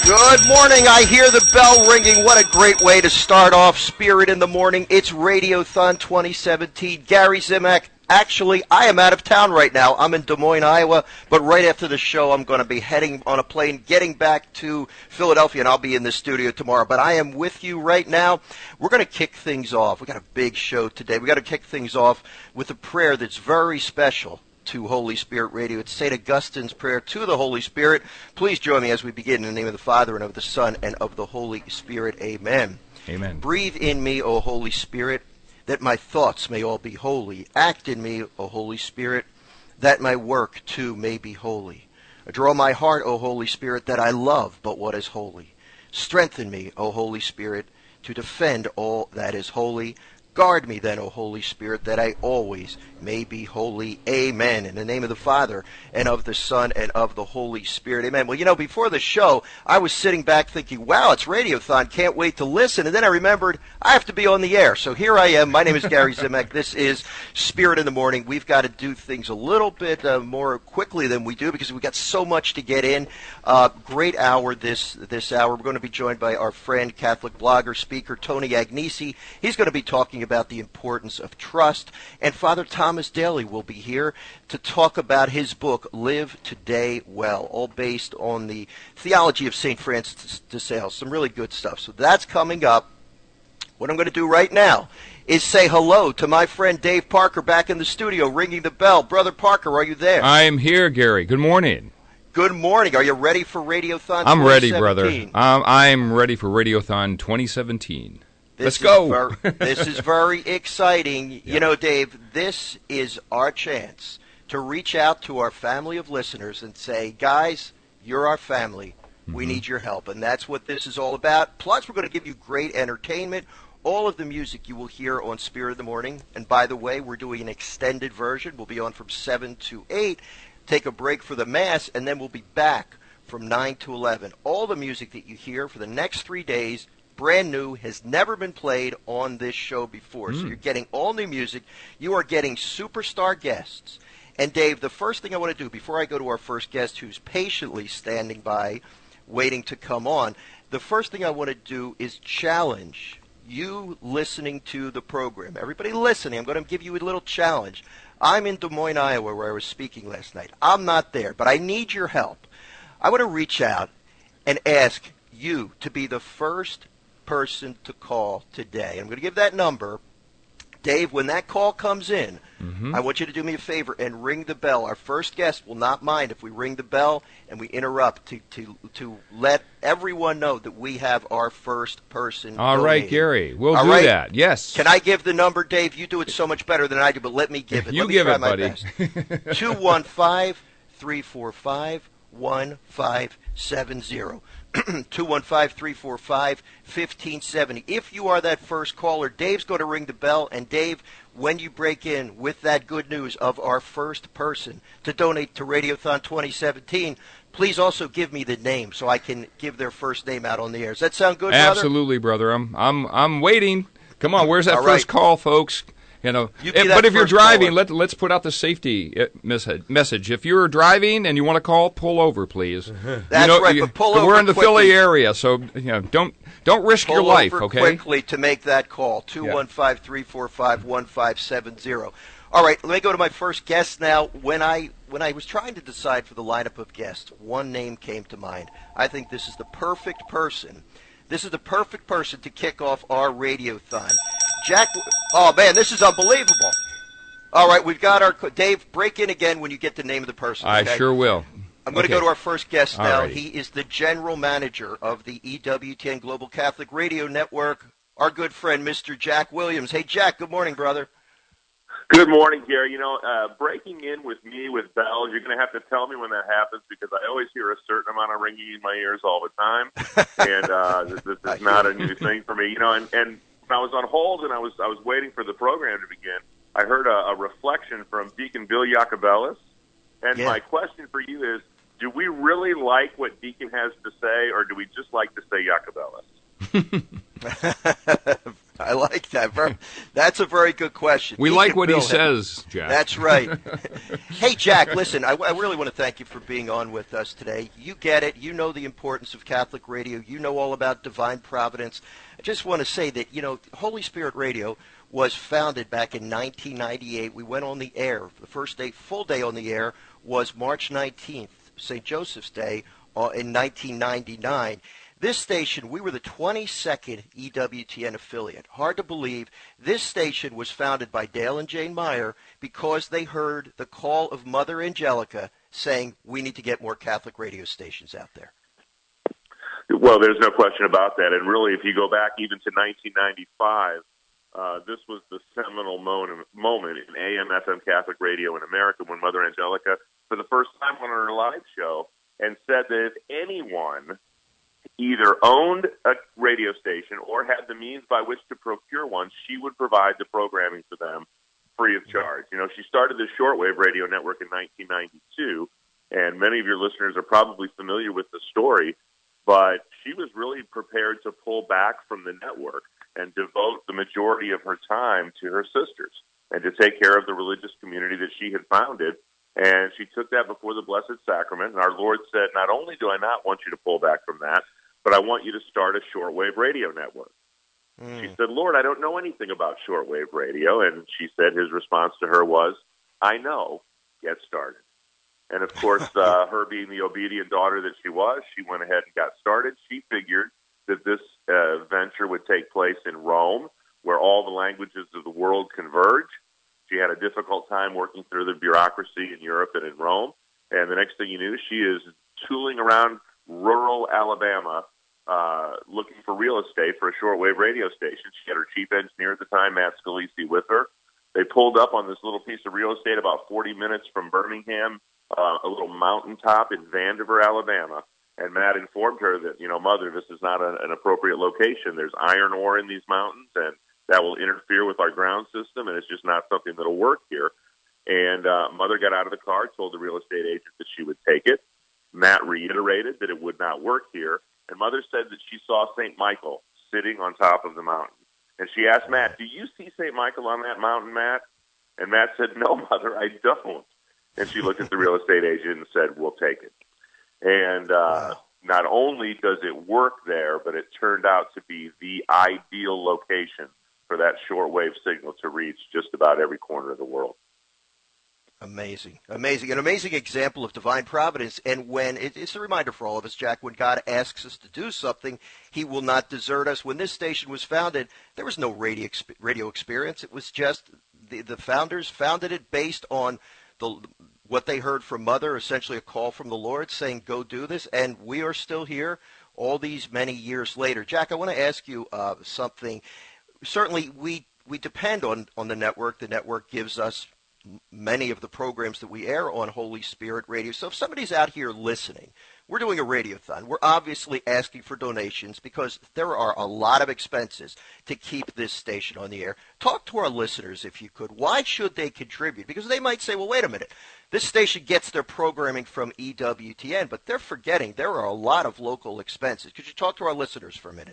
Good morning. I hear the bell ringing. What a great way to start off Spirit in the Morning. It's Radiothon 2017. Gary Zimak. Actually, I am out of town right now. I'm in Des Moines, Iowa, but right after the show, I'm going to be heading on a plane, getting back to Philadelphia, and I'll be in the studio tomorrow. But I am with you right now. We're going to kick things off. We got a big show today. We got to kick things off with a prayer that's very special to Holy Spirit Radio. It's St. Augustine's prayer to the Holy Spirit. Please join me as we begin in the name of the Father, and of the Son, and of the Holy Spirit. Amen. Amen. Breathe in me, O Holy Spirit, that my thoughts may all be holy. Act in me, O Holy Spirit, that my work too may be holy. Draw my heart, O Holy Spirit, that I love but what is holy. Strengthen me, O Holy Spirit, to defend all that is holy. Guard me then, O Holy Spirit, that I always may be holy. Amen. In the name of the Father, and of the Son, and of the Holy Spirit. Amen. Well, you know, before the show, I was sitting back thinking, wow, it's Radiothon, can't wait to listen. And then I remembered, I have to be on the air. So here I am. My name is Gary Zimak. This is Spirit in the Morning. We've got to do things a little bit more quickly than we do because we've got so much to get in. Great hour this hour. We're going to be joined by our friend, Catholic blogger, speaker, Tony Agnesi. He's going to be talking about the importance of trust. And Father Thomas Daly will be here to talk about his book, Live Today Well, all based on the theology of St. Francis de Sales. Some really good stuff. So that's coming up. What I'm going to do right now is say hello to my friend Dave Parker back in the studio, ringing the bell. Brother Parker, are you there? I'm here, Gary. Good morning. Good morning. Are you ready for Radiothon 2017? I'm ready, brother. I'm ready for Radiothon 2017. Let's go. This is very exciting. Yeah. You know, Dave, this is our chance to reach out to our family of listeners and say, guys, you're our family. We need your help. And that's what this is all about. Plus, we're going to give you great entertainment. All of the music you will hear on Spirit in the Morning. And by the way, we're doing an extended version. We'll be on from 7 to 8, take a break for the Mass, and then we'll be back from 9 to 11. All the music that you hear for the next 3 days, brand new, has never been played on this show before. So you're getting all new music. You are getting superstar guests. And Dave, the first thing I want to do before I go to our first guest who's patiently standing by, waiting to come on, the first thing I want to do is challenge you listening to the program. Everybody listening, I'm going to give you a little challenge. I'm in Des Moines, Iowa, where I was speaking last night. I'm not there, but I need your help. I want to reach out and ask you to be the first person to call today. I'm going to give that number. Dave, when that call comes in, I want you to do me a favor and ring the bell. Our first guest will not mind if we ring the bell and we interrupt to let everyone know that we have our first person. All right, Gary. We'll do that. Yes. Can I give the number, Dave? You do it so much better than I do, but let me give it. You give it, buddy. 215-345-1570. 215-345-1570. If you are that first caller, Dave's going to ring the bell. And Dave, when you break in with that good news of our first person to donate to Radiothon 2017, please also give me the name so I can give their first name out on the air. Does that sound good, brother? Absolutely, brother. I'm waiting. Come on, where's that first call, folks? You know, but if you're driving, let's put out the safety message. If you're driving and you want to call, pull over, please. That's right, but pull over. We're in the quickly. Philly area, so don't risk your life. Pull over Okay, quickly to make that call. 215-345-1570. All right, let me go to my first guest now. When I was trying to decide for the lineup of guests, one name came to mind. I think this is the perfect person. This is the perfect person to kick off our Radiothon. Jack, oh man, this is unbelievable. All right, we've got our, Dave, break in again when you get the name of the person. Okay? I sure will. I'm going to go to our first guest now. Alrighty. He is the general manager of the EWTN Global Catholic Radio Network, our good friend, Mr. Jack Williams. Hey, Jack, good morning, brother. Good morning, Gary. You know, breaking in with me with bells, you're going to have to tell me when that happens because I always hear a certain amount of ringing in my ears all the time, and this is not a new thing for me. You know, and when I was on hold and I was waiting for the program to begin, I heard a reflection from Deacon Bill Iacobellis, and my question for you is, do we really like what Deacon has to say, or do we just like to say Iacobellis? I like that. That's a very good question. We like what he says, Jack. That's right. Hey, Jack, listen, I really want to thank you for being on with us today. You get it. You know the importance of Catholic radio. You know all about divine providence. I just want to say that, Holy Spirit Radio was founded back in 1998. We went on the air. The first day, full day on the air, was March 19th, St. Joseph's Day, in 1999. This station, we were the 22nd EWTN affiliate. Hard to believe. This station was founded by Dale and Jane Meyer because they heard the call of Mother Angelica saying, we need to get more Catholic radio stations out there. Well, there's no question about that. And really, if you go back even to 1995, this was the seminal moment in AM/FM Catholic radio in America when Mother Angelica, for the first time on her live show, and said that if anyone either owned a radio station or had the means by which to procure one, she would provide the programming for them free of charge. She started the shortwave radio network in 1992, and many of your listeners are probably familiar with the story, but she was really prepared to pull back from the network and devote the majority of her time to her sisters and to take care of the religious community that she had founded. And she took that before the Blessed Sacrament, and our Lord said, not only do I not want you to pull back from that, but I want you to start a shortwave radio network. She said, Lord, I don't know anything about shortwave radio. And she said his response to her was, I know, get started. And of course, her being the obedient daughter that she was, she went ahead and got started. She figured that this venture would take place in Rome, where all the languages of the world converge. She had a difficult time working through the bureaucracy in Europe and in Rome. And the next thing you knew, she is tooling around rural Alabama looking for real estate for a shortwave radio station. She had her chief engineer at the time, Matt Scalisi, with her. They pulled up on this little piece of real estate about 40 minutes from Birmingham, a little mountaintop in Vandiver, Alabama. And Matt informed her that, Mother, this is not an appropriate location. There's iron ore in these mountains, and that will interfere with our ground system, and it's just not something that'll work here. And Mother got out of the car, told the real estate agent that she would take it. Matt reiterated that it would not work here. And Mother said that she saw St. Michael sitting on top of the mountain. And she asked Matt, do you see St. Michael on that mountain, Matt? And Matt said, no, Mother, I don't. And she looked at the real estate agent and said, we'll take it. And not only does it work there, but it turned out to be the ideal location for that shortwave signal to reach just about every corner of the world. Amazing. Amazing. An amazing example of divine providence. And when it's a reminder for all of us, Jack, when God asks us to do something, he will not desert us. When this station was founded, there was no radio experience. It was just the founders founded it based on what they heard from Mother, essentially a call from the Lord saying, go do this. And we are still here all these many years later. Jack, I want to ask you something. Certainly, we depend on the network. The network gives us many of the programs that we air on Holy Spirit Radio. So if somebody's out here listening, we're doing a radiothon. We're obviously asking for donations because there are a lot of expenses to keep this station on the air. Talk to our listeners, if you could. Why should they contribute? Because they might say, well, wait a minute. This station gets their programming from EWTN, but they're forgetting there are a lot of local expenses. Could you talk to our listeners for a minute?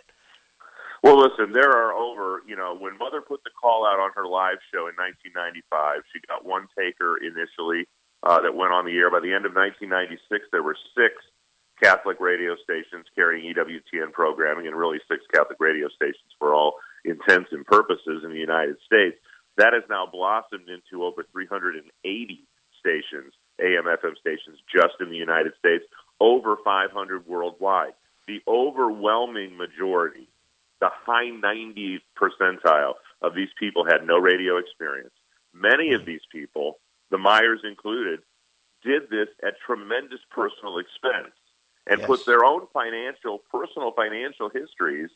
Well, listen, there are over, when Mother put the call out on her live show in 1995, she got one taker initially that went on the air. By the end of 1996, there were 6 Catholic radio stations carrying EWTN programming, and really 6 Catholic radio stations for all intents and purposes in the United States. That has now blossomed into over 380 stations, AM/FM stations, just in the United States, over 500 worldwide. The overwhelming majority, the high 90th percentile of these people had no radio experience. Many of these people, the Meyers included, did this at tremendous personal expense and put their own personal financial histories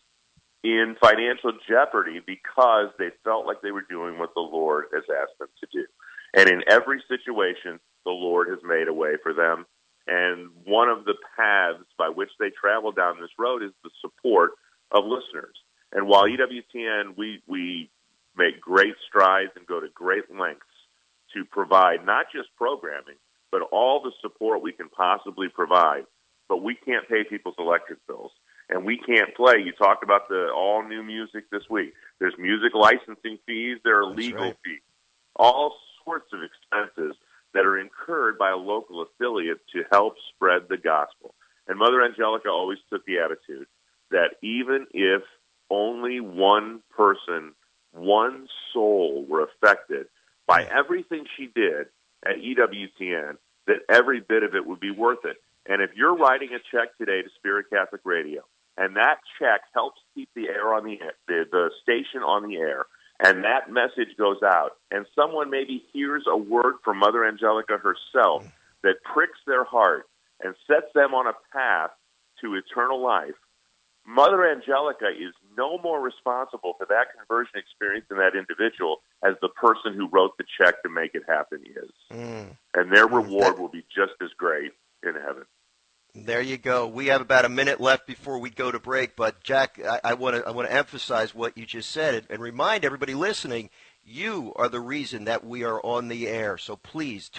in financial jeopardy because they felt like they were doing what the Lord has asked them to do. And in every situation, the Lord has made a way for them. And one of the paths by which they travel down this road is the support of listeners. And while EWTN, we make great strides and go to great lengths to provide not just programming, but all the support we can possibly provide, but we can't pay people's electric bills. and we can't play. You talked about the all-new music this week. There's music licensing fees. There are legal fees. All sorts of expenses that are incurred by a local affiliate to help spread the gospel. And Mother Angelica always took the attitude that even if only one person, one soul were affected by everything she did at EWTN, that every bit of it would be worth it. And if you're writing a check today to Spirit Catholic Radio, and that check helps keep the air on the air, the station on the air, and that message goes out, and someone maybe hears a word from Mother Angelica herself that pricks their heart and sets them on a path to eternal life, Mother Angelica is no more responsible for that conversion experience in that individual as the person who wrote the check to make it happen is. And their reward will be just as great in heaven. There you go. We have about a minute left before we go to break, but Jack, I want to emphasize what you just said and remind everybody listening, you are the reason that we are on the air. So please,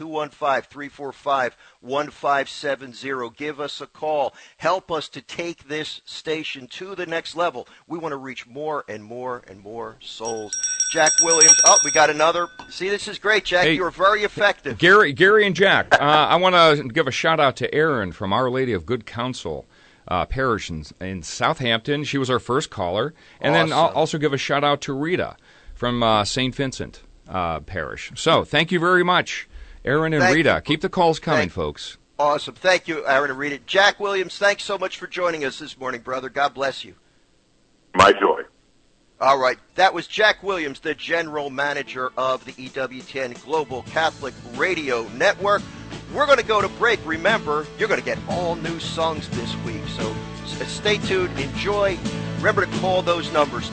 215-345-1570, give us a call. Help us to take this station to the next level. We want to reach more and more and more souls. Jack Williams. Oh, we got another. See, this is great, Jack. Hey, you were very effective. Gary and Jack, I want to give a shout-out to Erin from Our Lady of Good Counsel Parish in Southampton. She was our first caller. And then I'll also give a shout-out to Rita from St. Vincent Parish. So thank you very much, Erin and Rita. Keep the calls coming, folks. Awesome. Thank you, Erin and Rita. Jack Williams, thanks so much for joining us this morning, brother. God bless you. My joy. All right. That was Jack Williams, the general manager of the EWTN Global Catholic Radio Network. We're going to go to break. Remember, you're going to get all new songs this week. So stay tuned. Enjoy. Remember to call those numbers,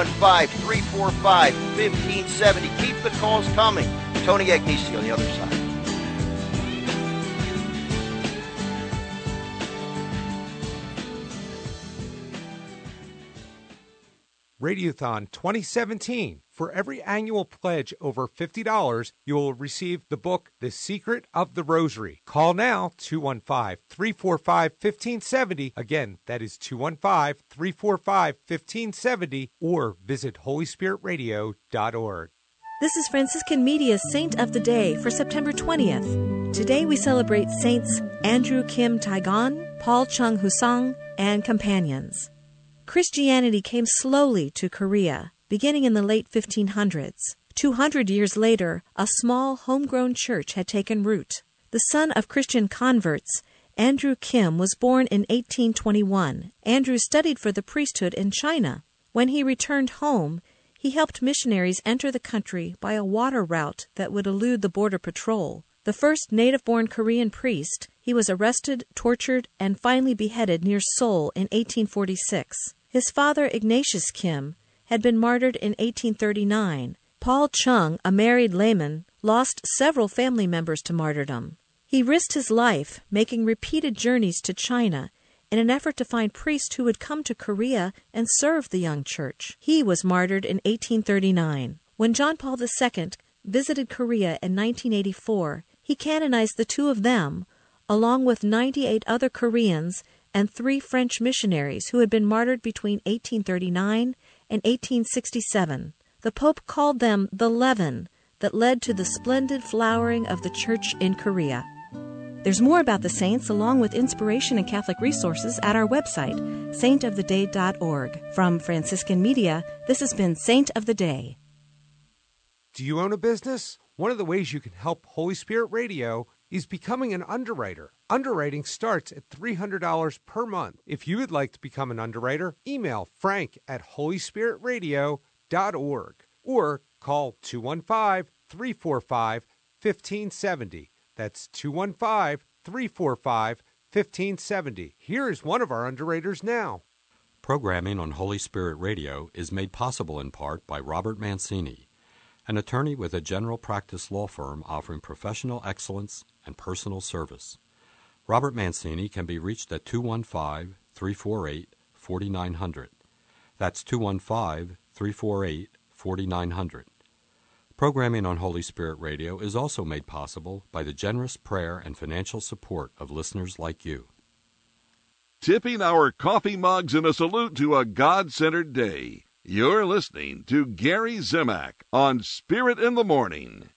215-345-1570. Keep the calls coming. Tony Agnesi on the other side. Radiothon 2017. For every annual pledge over $50, you will receive the book, The Secret of the Rosary. Call now, 215-345-1570. Again, that is 215-345-1570, or visit holyspiritradio.org. This is Franciscan Media's Saint of the Day for September 20th. Today we celebrate Saints Andrew Kim Taegon, Paul Chung Husang, and companions. Christianity came slowly to Korea, beginning in the late 1500s. 200 years later, a small homegrown church had taken root. The son of Christian converts, Andrew Kim was born in 1821. Andrew studied for the priesthood in China. When he returned home, he helped missionaries enter the country by a water route that would elude the border patrol. The first native-born Korean priest, he was arrested, tortured, and finally beheaded near Seoul in 1846. His father, Ignatius Kim, had been martyred in 1839. Paul Chung, a married layman, lost several family members to martyrdom. He risked his life, making repeated journeys to China in an effort to find priests who would come to Korea and serve the young church. He was martyred in 1839. When John Paul II visited Korea in 1984, he canonized the two of them, along with 98 other Koreans and 3 French missionaries who had been martyred between 1839 and 1867. The Pope called them the leaven that led to the splendid flowering of the Church in Korea. There's more about the saints along with inspiration and Catholic resources at our website, saintoftheday.org. From Franciscan Media, this has been Saint of the Day. Do you own a business? One of the ways you can help Holy Spirit Radio is becoming an underwriter. Underwriting starts at $300 per month. If you would like to become an underwriter, email frank@holyspiritradio.org or call 215-345-1570. That's 215-345-1570. Here is one of our underwriters now. Programming on Holy Spirit Radio is made possible in part by Robert Mancini, an attorney with a general practice law firm offering professional excellence and personal service. Robert Mancini can be reached at 215-348-4900. That's 215-348-4900. Programming on Holy Spirit Radio is also made possible by the generous prayer and financial support of listeners like you. tipping our coffee mugs in a salute to a God-centered day. You're listening to Gary Zimak on Spirit in the Morning.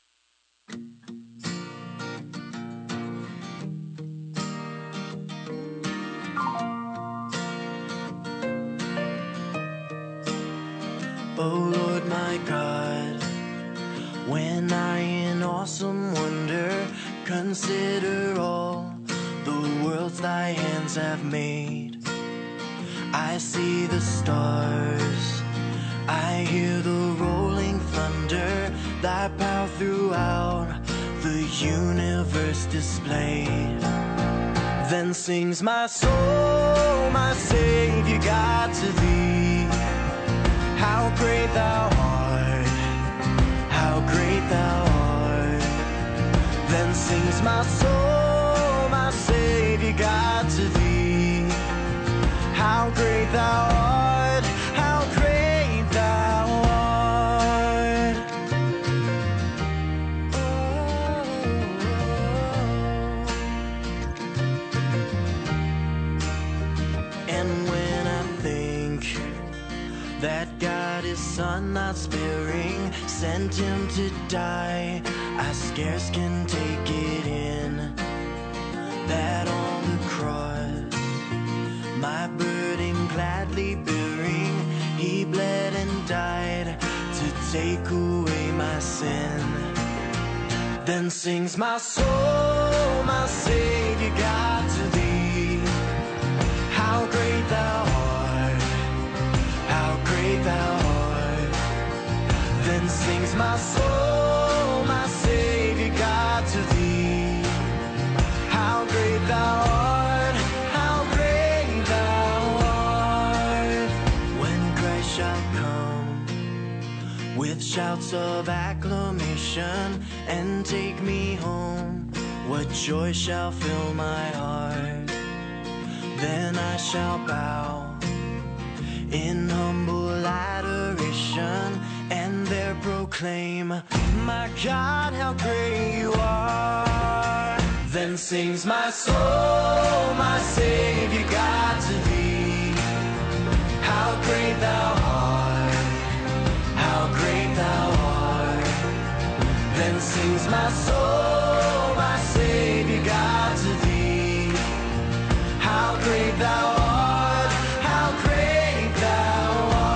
Oh Lord my God, when I in awesome wonder consider all the worlds thy hands have made, I see the stars, I hear the rolling thunder, thy power throughout the universe displayed. Then sings my soul, my Savior God, to thee. How great thou art, how great thou art. Then sings my soul, my Savior God, to thee. How great thou art, how great thou art. And when I think that God his Son not sparing sent him to die, I scarce can take it in, that on the cross, my burden gladly bearing, he bled and died to take away my sin. Then sings my soul, my Savior God, to thee. How great thou art, how great thou art. Then sings my soul, my Savior God, to thee. How great thou art, how great thou art. When Christ shall come with shouts of acclamation and take me home, what joy shall fill my heart. Then I shall bow in humble adoration and there proclaim, my God, how great you are. Then sings my soul, my Savior God, to thee. How great thou art, how great thou art. Then sings my soul, my Savior God, to thee. How great thou art, how great thou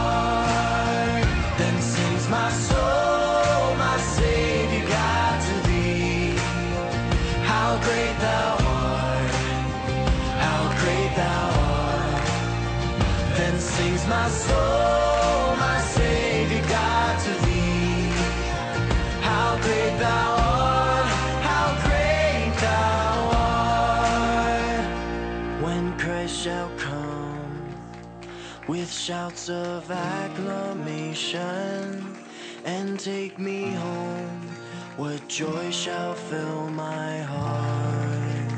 art. Then sings my soul, my Savior God, to thee. How great thou art, how great thou art. Then sings my soul, my Savior God, to thee. How great thou art, how great thou art. When Christ shall come with shouts of acclamation and take me home, what joy shall fill my heart.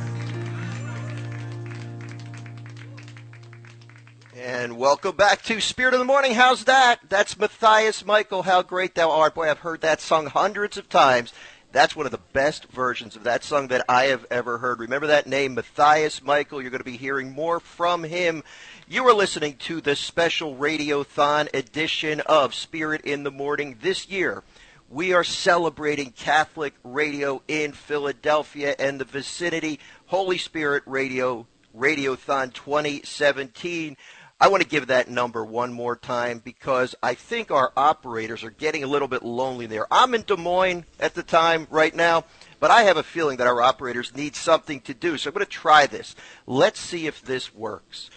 And welcome back to Spirit of the Morning. How's that? That's Matthias Michael, How Great Thou Art. Boy, I've heard that sung hundreds of times. That's one of the best versions of that song that I have ever heard. Remember that name, Matthias Michael. You're going to be hearing more from him. You are listening to the special Radiothon edition of Spirit in the Morning. This year, we are celebrating Catholic radio in Philadelphia and the vicinity. Holy Spirit Radio, Radiothon 2017. I want to give that number one more time because I think our operators are getting a little bit lonely there. I'm in Des Moines at the time right now, but I have a feeling that our operators need something to do. So I'm going to try this. Let's see if this works.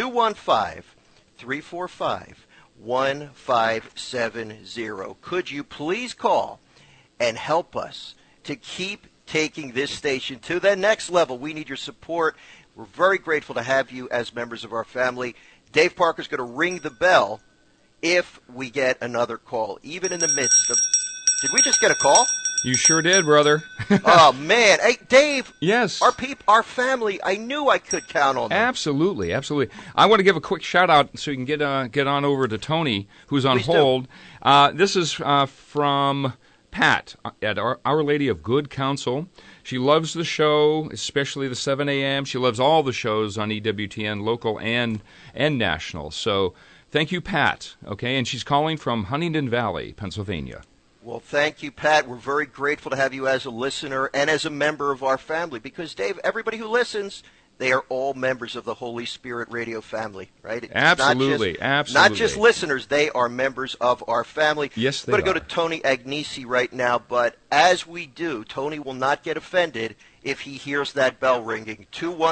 215-345-1570. Could you please call and help us to keep taking this station to the next level? We need your support. We're very grateful to have you as members of our family. Dave Parker's going to ring the bell if we get another call, even in the midst of... Did we just get a call? You sure did, brother. Oh, man. Hey, Dave. Yes. Our family, I knew I could count on them. Absolutely, absolutely. I want to give a quick shout-out so you can get on over to Tony, who's on hold. This is from Pat at Our Lady of Good Counsel. She loves the show, especially the 7 a.m. She loves all the shows on EWTN, local and national. So thank you, Pat. Okay, and she's calling from Huntingdon Valley, Pennsylvania. Well, thank you, Pat. We're very grateful to have you as a listener and as a member of our family because, Dave, everybody who listens, they are all members of the Holy Spirit Radio family, right? It's absolutely. Not just listeners. They are members of our family. Yes, they are. I'm going to go to Tony Agnesi right now, but as we do, Tony will not get offended if he hears that bell ringing.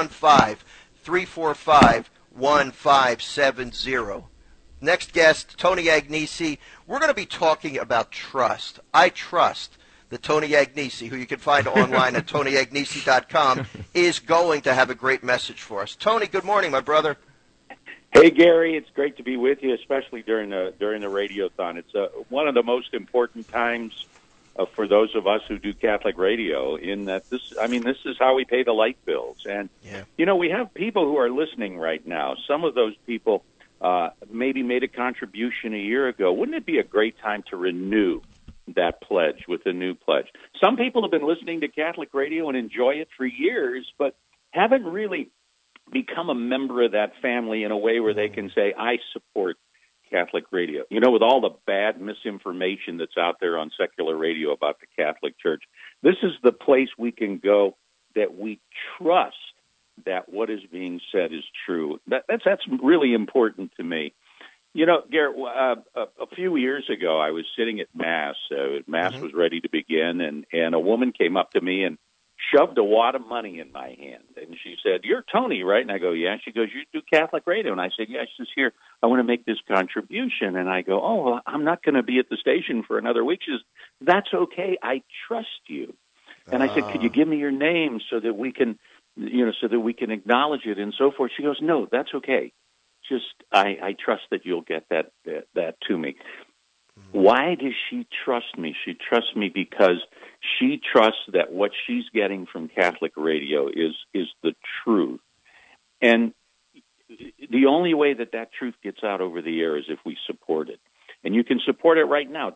215-345-1570. Next guest, Tony Agnesi. We're going to be talking about trust. I trust that Tony Agnesi, who you can find online at TonyAgnesi.com, is going to have a great message for us. Tony, good morning, my brother. Hey, Gary. It's great to be with you, especially during the Radiothon. It's one of the most important times for those of us who do Catholic radio. In that, this is how we pay the light bills, and we have people who are listening right now. Some of those people maybe made a contribution a year ago. Wouldn't it be a great time to renew that pledge with a new pledge? Some people have been listening to Catholic radio and enjoy it for years, but haven't really become a member of that family in a way where they can say, I support Catholic radio. With all the bad misinformation that's out there on secular radio about the Catholic Church, this is the place we can go that we trust that what is being said is true. That's really important to me. Garrett, a few years ago, I was sitting at Mass. Mass was ready to begin, and a woman came up to me and shoved a wad of money in my hand. And she said, "You're Tony, right?" And I go, "Yeah." She goes, "You do Catholic radio?" And I said, "Yeah." She says, "Here, I want to make this contribution." And I go, "Oh, well, I'm not going to be at the station for another week." She says, "That's okay. I trust you." And I said, "Could you give me your name so that we can, so that we can acknowledge it and so forth?" She goes, "No, that's okay. Just I trust that you'll get that to me." Why does she trust me? She trusts me because she trusts that what she's getting from Catholic radio is the truth. And the only way that truth gets out over the air is if we support it. And you can support it right now,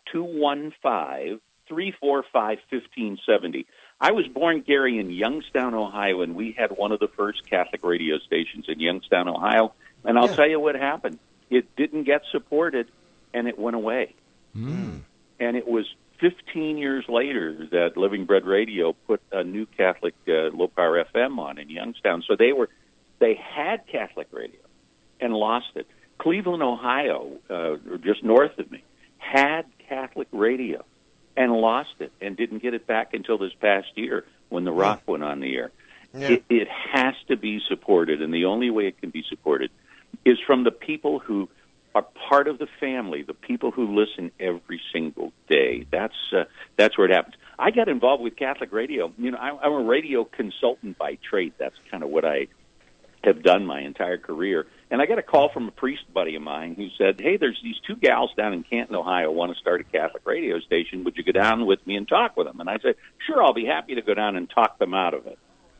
215-345-1570. I was born, Gary, in Youngstown, Ohio, and we had one of the first Catholic radio stations in Youngstown, Ohio. And I'll tell you what happened. It didn't get supported, and it went away. And it was 15 years later that Living Bread Radio put a new Catholic low-power FM on in Youngstown. So they had Catholic radio and lost it. Cleveland, Ohio, just north of me, had Catholic radio and lost it and didn't get it back until this past year when The Rock went on the air. Yeah. It has to be supported, and the only way it can be supported is from the people who are part of the family, the people who listen every single day. That's where it happens. I got involved with Catholic radio. I'm a radio consultant by trade. That's kind of what I have done my entire career. And I got a call from a priest buddy of mine who said, "Hey, there's these two gals down in Canton, Ohio, want to start a Catholic radio station. Would you go down with me and talk with them?" And I said, "Sure, I'll be happy to go down and talk them out of it."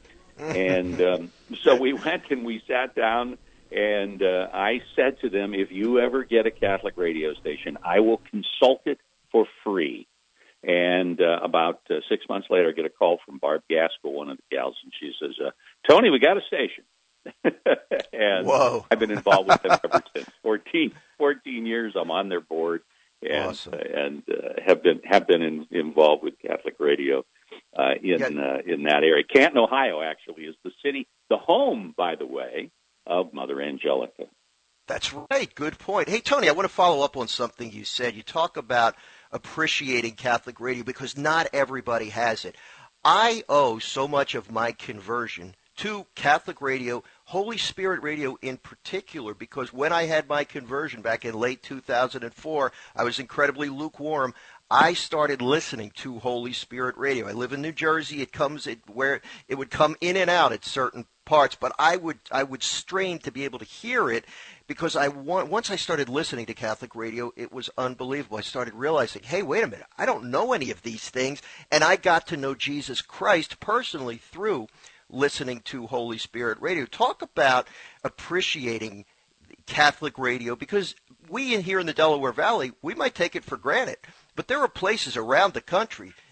And so we went and we sat down, and I said to them, "If you ever get a Catholic radio station, I will consult it for free." And about 6 months later, I get a call from Barb Gaskell, one of the gals, and she says, "Tony, we got a station." And whoa. I've been involved with them ever since. 14 years I'm on their board, and awesome. And have been involved with Catholic radio in that area. Canton, Ohio, actually, is the home, by the way, of Mother Angelica. That's right. Good point. Hey, Tony, I want to follow up on something you said. You talk about appreciating Catholic radio because not everybody has it. I owe so much of my conversion to Catholic radio, Holy Spirit radio in particular, because when I had my conversion back in late 2004, I was incredibly lukewarm. I started listening to Holy Spirit radio. I live in New Jersey. It would come in and out at certain parts, but I would strain to be able to hear it because once I started listening to Catholic radio, it was unbelievable. I started realizing, hey, wait a minute, I don't know any of these things, and I got to know Jesus Christ personally through listening to Holy Spirit radio. Talk about appreciating Catholic radio, because we here in the Delaware Valley, we might take it for granted, but there are places around the country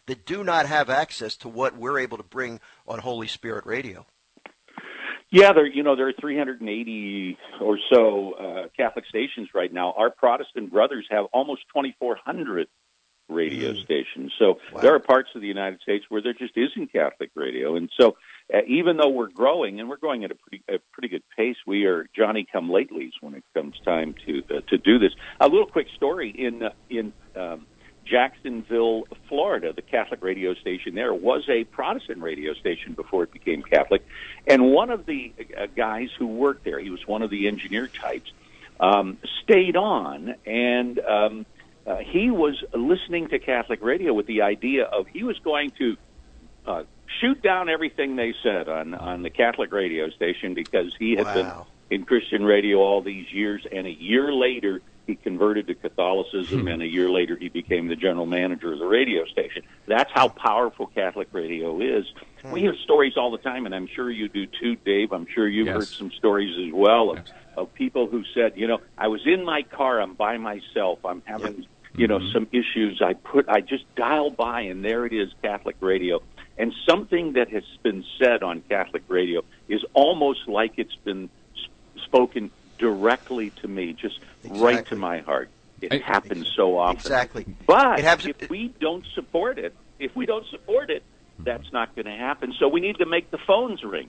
that do not have access to what we're able to bring on Holy Spirit Radio. Yeah, there are 380 or so Catholic stations right now. Our Protestant brothers have almost 2,400 radio stations. So there are parts of the United States where there just isn't Catholic radio. And so even though we're growing, and we're growing at a pretty good pace, we are Johnny-come-latelys when it comes time to do this. A little quick story in Jacksonville, Florida, the Catholic radio station there was a Protestant radio station before it became Catholic. And one of the guys who worked there, he was one of the engineer types, stayed on, and he was listening to Catholic radio with the idea of he was going to shoot down everything they said on the Catholic radio station because he had been in Christian radio all these years, and a year later he converted to Catholicism, and a year later he became the general manager of the radio station. That's how powerful Catholic radio is. We hear stories all the time, and I'm sure you do too, Dave. I'm sure you've heard some stories as well of people who said, I was in my car, I'm by myself, I'm having, some issues. I just dial by, and there it is, Catholic radio. And something that has been said on Catholic radio is almost like it's been spoken directly to me, just right to my heart. It happens so often. Exactly. But if we don't support it, that's not going to happen. So we need to make the phones ring.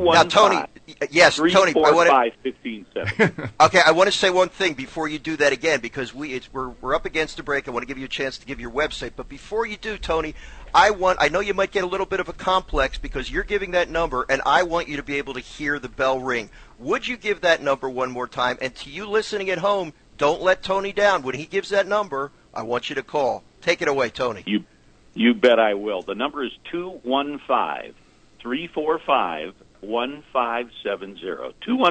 215-345-1570. Okay, I want to say one thing before you do that again, because we're up against the break. I want to give you a chance to give your website. But before you do, Tony, I know you might get a little bit of a complex because you're giving that number, and I want you to be able to hear the bell ring. Would you give that number one more time? And to you listening at home, don't let Tony down. When he gives that number, I want you to call. Take it away, Tony. You bet I will. The number is 215-345-1570.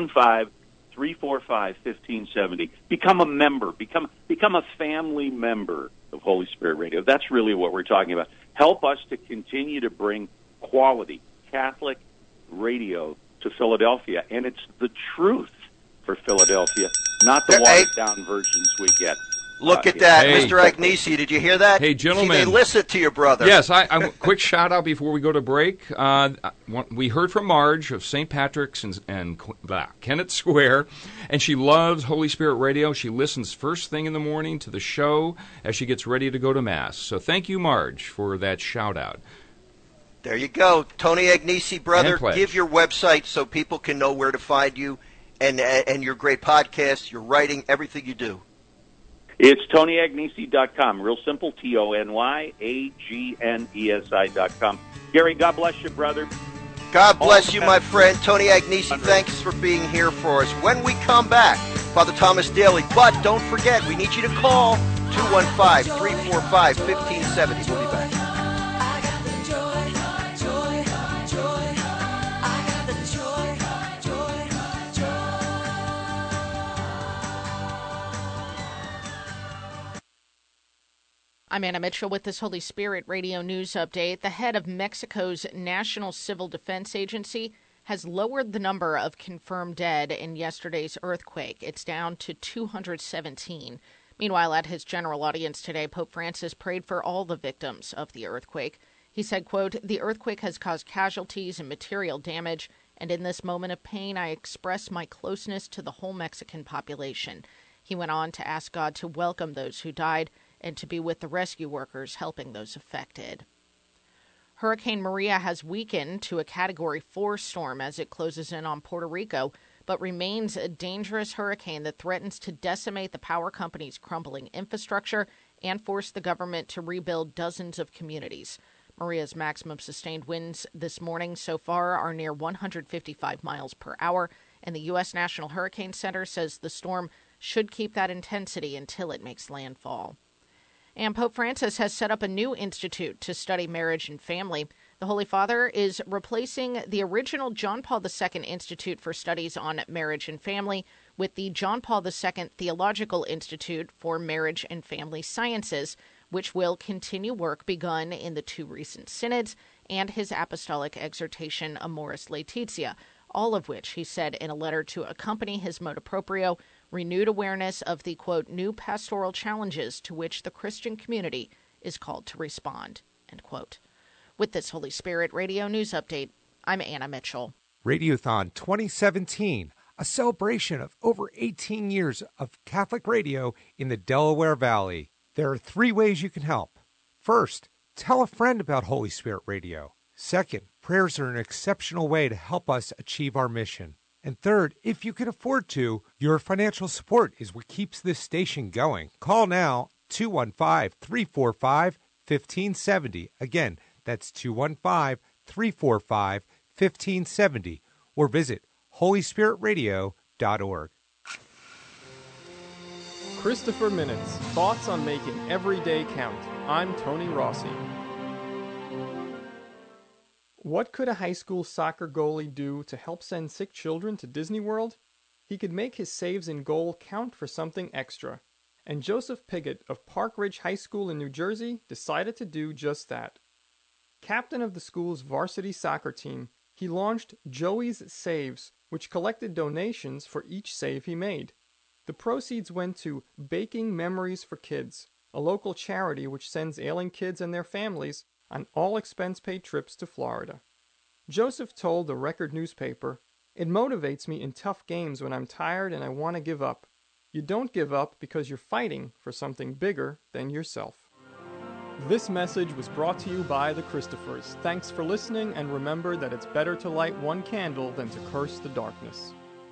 215-345-1570. Become a member. Become a family member of Holy Spirit Radio. That's really what we're talking about. Help us to continue to bring quality Catholic radio to Philadelphia. And it's the truth for Philadelphia, not the watered-down versions we get. Look at that, Mr. Agnesi. Did you hear that? Hey, gentlemen. See, they listen to your brother. Yes, I quick shout-out before we go to break. We heard from Marge of St. Patrick's and Kennett Square, and she loves Holy Spirit Radio. She listens first thing in the morning to the show as she gets ready to go to Mass. So thank you, Marge, for that shout-out. There you go. Tony Agnesi, brother, give your website so people can know where to find you and your great podcast, your writing, everything you do. It's TonyAgnesi.com. Real simple, TonyAgnesi.com. Gary, God bless you, brother. God bless you, my friend. Tony Agnesi, thanks for being here for us. When we come back, Father Thomas Daly. But don't forget, we need you to call 215-345-1570. We'll be back. I'm Anna Mitchell with this Holy Spirit Radio News Update. The head of Mexico's National Civil Defense Agency has lowered the number of confirmed dead in yesterday's earthquake. It's down to 217. Meanwhile, at his general audience today, Pope Francis prayed for all the victims of the earthquake. He said, quote, "The earthquake has caused casualties and material damage, and in this moment of pain, I express my closeness to the whole Mexican population." He went on to ask God to welcome those who died and to be with the rescue workers helping those affected. Hurricane Maria has weakened to a Category 4 storm as it closes in on Puerto Rico, but remains a dangerous hurricane that threatens to decimate the power company's crumbling infrastructure and force the government to rebuild dozens of communities. Maria's maximum sustained winds this morning so far are near 155 miles per hour, and the U.S. National Hurricane Center says the storm should keep that intensity until it makes landfall. And Pope Francis has set up a new institute to study marriage and family. The Holy Father is replacing the original John Paul II Institute for Studies on Marriage and Family with the John Paul II Theological Institute for Marriage and Family Sciences, which will continue work begun in the two recent synods and his apostolic exhortation Amoris Laetitia, all of which, he said in a letter to accompany his motu proprio, renewed awareness of the, quote, new pastoral challenges to which the Christian community is called to respond. end quote. With this Holy Spirit Radio News Update, I'm Anna Mitchell. Radiothon 2017, a celebration of over 18 years of Catholic radio in the Delaware Valley. There are 3 ways you can help. First, tell a friend about Holy Spirit Radio. Second, prayers are an exceptional way to help us achieve our mission. And third, if you can afford to, your financial support is what keeps this station going. Call now, 215-345-1570. Again, that's 215-345-1570. Or visit holyspiritradio.org. Christopher Minutes, thoughts on making every day count. I'm Tony Rossi. What could a high school soccer goalie do to help send sick children to Disney World? He could make his saves in goal count for something extra. And Joseph Piggott of Park Ridge High School in New Jersey decided to do just that. Captain of the school's varsity soccer team, he launched Joey's Saves, which collected donations for each save he made. The proceeds went to Baking Memories for Kids, a local charity which sends ailing kids and their families on all expense-paid trips to Florida. Joseph told the Record newspaper, "It motivates me in tough games when I'm tired and I want to give up. You don't give up because you're fighting for something bigger than yourself." This message was brought to you by the Christophers. Thanks for listening, and remember that it's better to light one candle than to curse the darkness.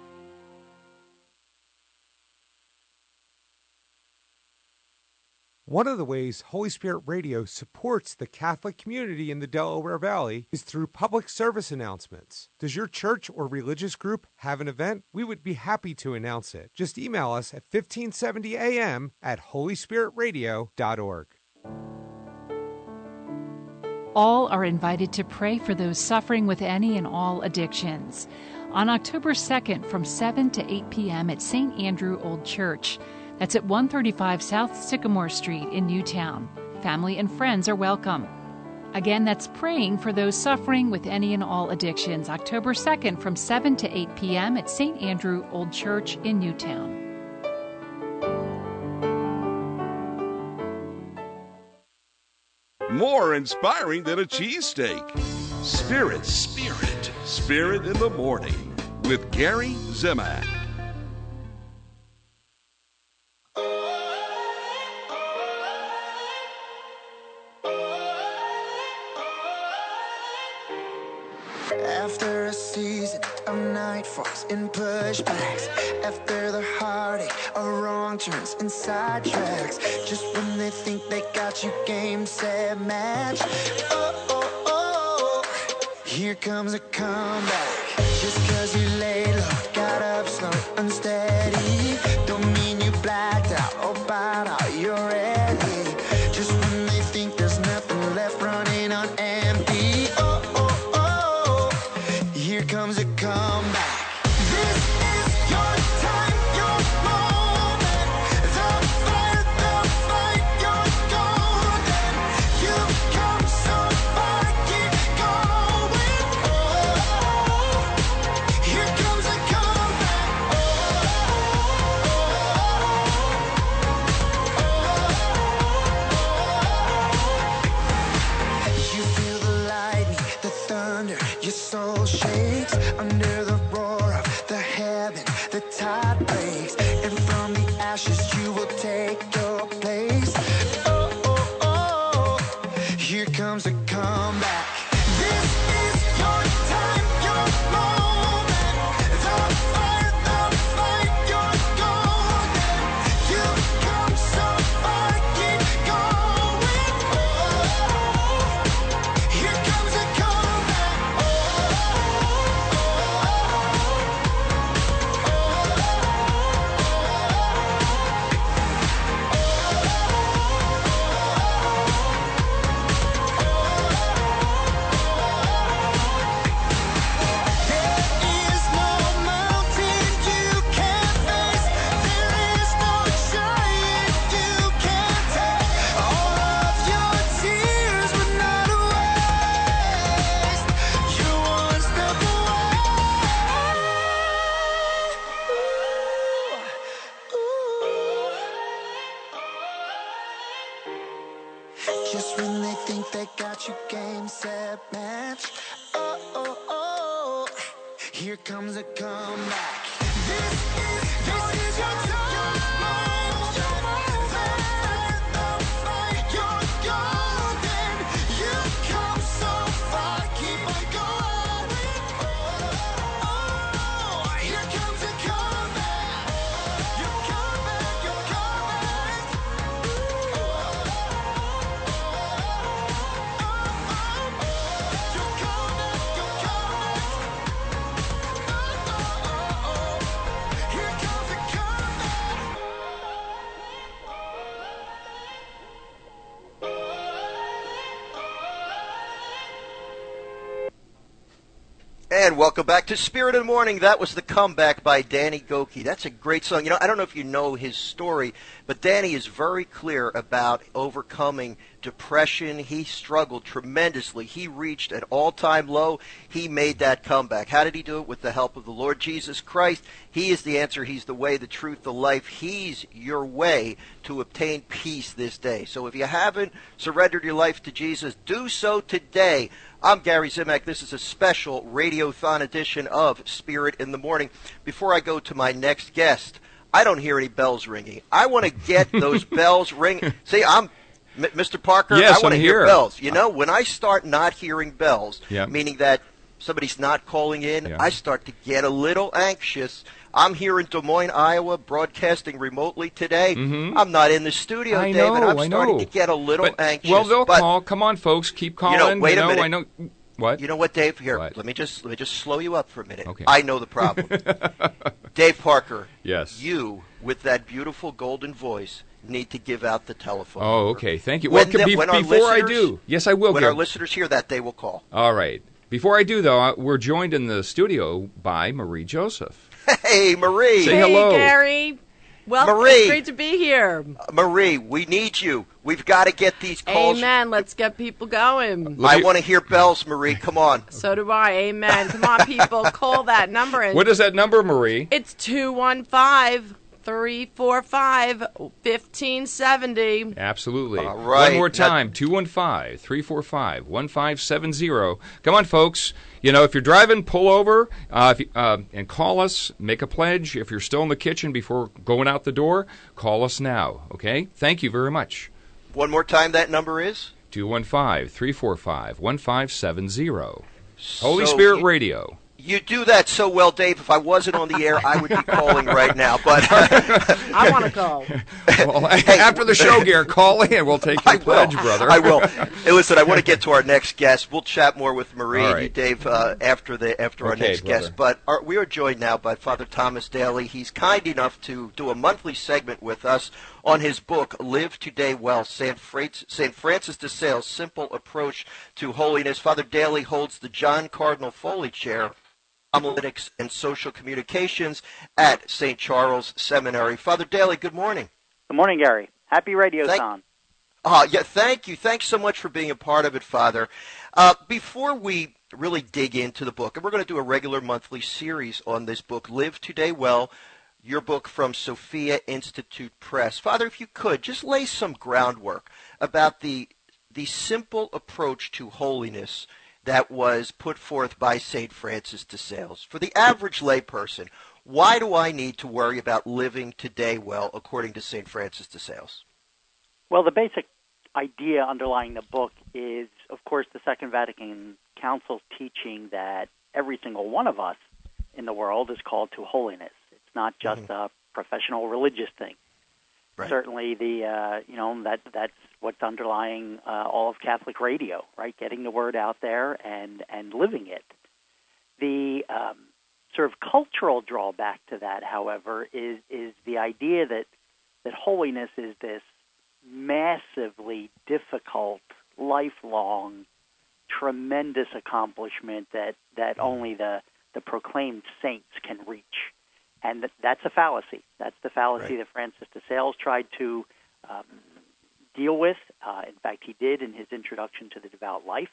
One of the ways Holy Spirit Radio supports the Catholic community in the Delaware Valley is through public service announcements. Does your church or religious group have an event? We would be happy to announce it. Just email us at 1570am@holyspiritradio.org. All are invited to pray for those suffering with any and all addictions. On October 2nd from 7 to 8 p.m. at St. Andrew Old Church. That's at 135 South Sycamore Street in Newtown. Family and friends are welcome. Again, that's praying for those suffering with any and all addictions. October 2nd from 7 to 8 p.m. at St. Andrew Old Church in Newtown. More inspiring than a cheesesteak. Spirit in the Morning with Gary Zimak. After a season of nightfalls and pushbacks, after the heartache of wrong turns and sidetracks, just when they think they got you game, set, match, here comes a comeback. Just cause you laid low, got up slow, unsteady, don't mean you blacked out or bowed out, you're ready. Just when they think there's nothing left, running on empty, here comes a comeback. This is your time, your moment. The fire, the fight, you're golden. You've come so far, keep going. Here comes a comeback. You feel the lightning, the thunder, your soul shakes under the roar of the heaven, the tide breaks, and from the ashes you will take your place. Here comes a comeback. This is your time, your moment. The fire, the fight, you're golden. You've come so far, keep going. Here comes a comeback. Just when they think they got you game, set, match. Oh, oh, oh, here comes a comeback. This is your time. And welcome back to Spirit in the Morning. That was The Comeback by Danny Gokey. That's a great song. You know, I don't know if you know his story, but Danny is very clear about overcoming depression. He struggled tremendously. He reached an all-time low. He made that comeback. How did he do it? With the help of the Lord Jesus Christ. He is the answer. He's the way, the truth, the life. He's your way to obtain peace this day. So if you haven't surrendered your life to Jesus, do so today. I'm Gary Zimak. This is a special Radiothon edition of Spirit in the Morning. Before I go to my next guest, I don't hear any bells ringing. I want to get those bells ringing. See, I'm Mr. Parker. Yes, I want to I'm hear here. bells. You know, when I start not hearing bells, Yep. meaning that somebody's not calling in, Yeah. I start to get a little anxious. I'm here in Des Moines, Iowa, broadcasting remotely today. Mhm. I'm not in the studio, I David. know, I'm I starting know. to get a little But- anxious. Well, they'll but, call. Come on, folks, keep calling. You know, wait a minute. I know. What? You know what, Dave? Here, What? let me just slow you up for a minute. Okay. I know the problem. Dave Parker. Yes. You, with that beautiful golden voice, need to give out the telephone. Oh, number. okay. Thank you. When Well, the- when our before I listeners- do, yes, I will. When Gary. our listeners hear that, they will call. All right. Before I do, though, we're joined in the studio by Marie Joseph. Hey, Marie. Say hello. Hey, Gary. Well, Marie. it's great to be here. Marie, we need you. We've got to get these calls. Amen. Let's get people going. I want to hear bells, Marie. Come on. So do I. Amen. Come on, people. Call that number. What is that number, Marie? It's 215-345-1570. Absolutely. All right. One more time, 215-345-1570. Come on, folks. You know, if you're driving, pull over and call us. Make a pledge. If you're still in the kitchen before going out the door, call us now, okay? Thank you very much. One more time, that number is? 215-345-1570. Holy Spirit Radio. You do that so well, Dave. If I wasn't on the air, I would be calling right now. But I want to call. Well, after the show, Gare, call in. We'll take your pledge, brother. I will. Hey, listen, I want to get to our next guest. We'll chat more with Marie All and you, right. Dave, after our Okay, next guest. But we are joined now by Father Thomas Daly. He's kind enough to do a monthly segment with us on his book, Live Today Well, St. Francis de Sales, Simple Approach to Holiness. Father Daly holds the John Cardinal Foley Chair, Homiletics and Social Communications at St. Charles Seminary. Father Daly, good morning. Good morning, Gary. Happy Radiothon. Yeah, thank you. Thanks so much for being a part of it, Father. Before we really dig into the book, and we're going to do a regular monthly series on this book, Live Today Well, your book from Sophia Institute Press. Father, if you could, just lay some groundwork about the simple approach to holiness that was put forth by St. Francis de Sales. For the average layperson, why do I need to worry about living today well, according to St. Francis de Sales? Well, the basic idea underlying the book is, of course, the Second Vatican Council's teaching that every single one of us in the world is called to holiness. It's not just a professional religious thing. Right. Certainly, that's what's underlying all of Catholic radio, right? Getting the word out there and living it. The sort of cultural drawback to that, however, is the idea that holiness is this massively difficult, lifelong, tremendous accomplishment that only the proclaimed saints can reach. And that's a fallacy. That's the fallacy that Francis de Sales tried to deal with. In fact, he did in his Introduction to the Devout Life.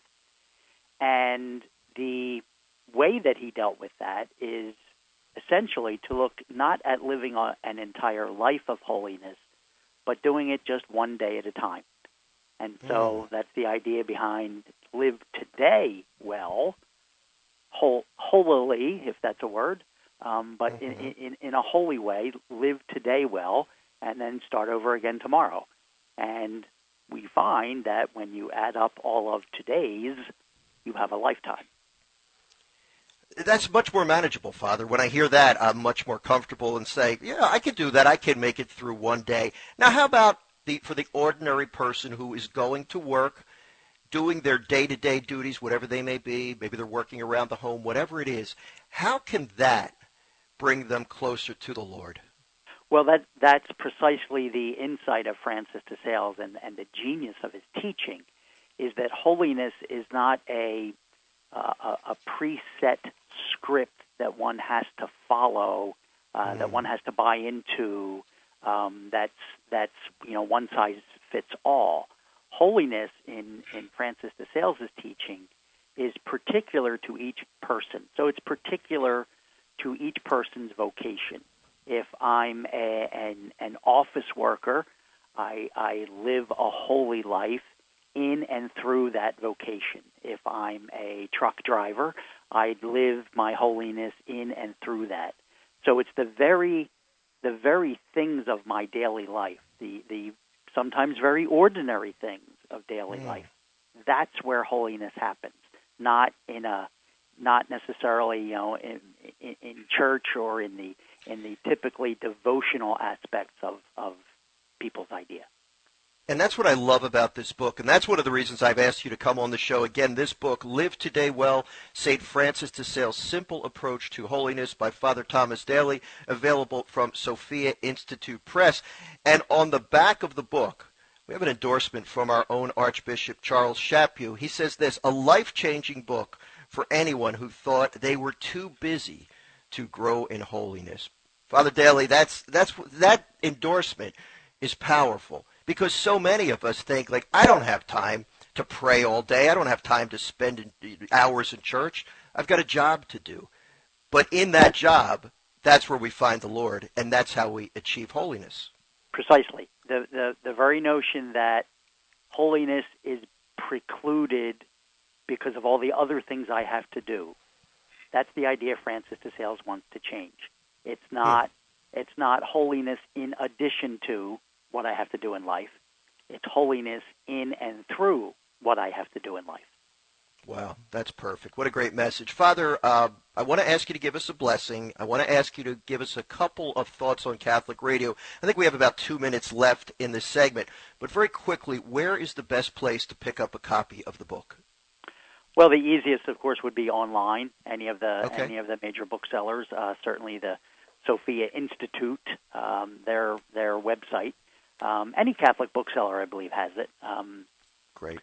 And the way that he dealt with that is essentially to look not at living an entire life of holiness, but doing it just one day at a time. And so that's the idea behind live today well, holily, if that's a word, but in a holy way, live today well, and then start over again tomorrow. And we find that when you add up all of today's, you have a lifetime. That's much more manageable, Father. When I hear that, I'm much more comfortable and say, yeah, I can do that. I can make it through one day. Now, how about for the ordinary person who is going to work, doing their day-to-day duties, whatever they may be, maybe they're working around the home, whatever it is, how can that bring them closer to the Lord? Well, that's precisely the insight of Francis de Sales and the genius of his teaching, is that holiness is not a preset script that one has to follow, that one has to buy into, that's one size fits all. Holiness in Francis de Sales' teaching is particular to each person. So it's particular to each person's vocation. If I'm an office worker, I live a holy life in and through that vocation. If I'm a truck driver, I live my holiness in and through that. So it's the very things of my daily life, the sometimes very ordinary things of daily life. That's where holiness happens, not necessarily in church or in the typically devotional aspects of people's idea. And that's what I love about this book, and that's one of the reasons I've asked you to come on the show. Again, this book, Live Today Well, St. Francis de Sales' Simple Approach to Holiness by Father Thomas Daly, available from Sophia Institute Press. And on the back of the book, we have an endorsement from our own Archbishop Charles Chaput. He says this, a life-changing book for anyone who thought they were too busy to grow in holiness. Father Daly, that endorsement is powerful. Because so many of us think, like, I don't have time to pray all day. I don't have time to spend hours in church. I've got a job to do. But in that job, that's where we find the Lord, and that's how we achieve holiness. Precisely. The very notion that holiness is precluded because of all the other things I have to do, that's the idea Francis de Sales wants to change. It's not holiness in addition to what I have to do in life. It's holiness in and through what I have to do in life. Wow, that's perfect. What a great message. Father, I want to ask you to give us a blessing. I want to ask you to give us a couple of thoughts on Catholic radio. I think we have about 2 minutes left in this segment. But very quickly, where is the best place to pick up a copy of the book? Well, the easiest, of course, would be online. Any of the major booksellers, certainly the Sophia Institute, their website. Any Catholic bookseller, I believe, has it. Great.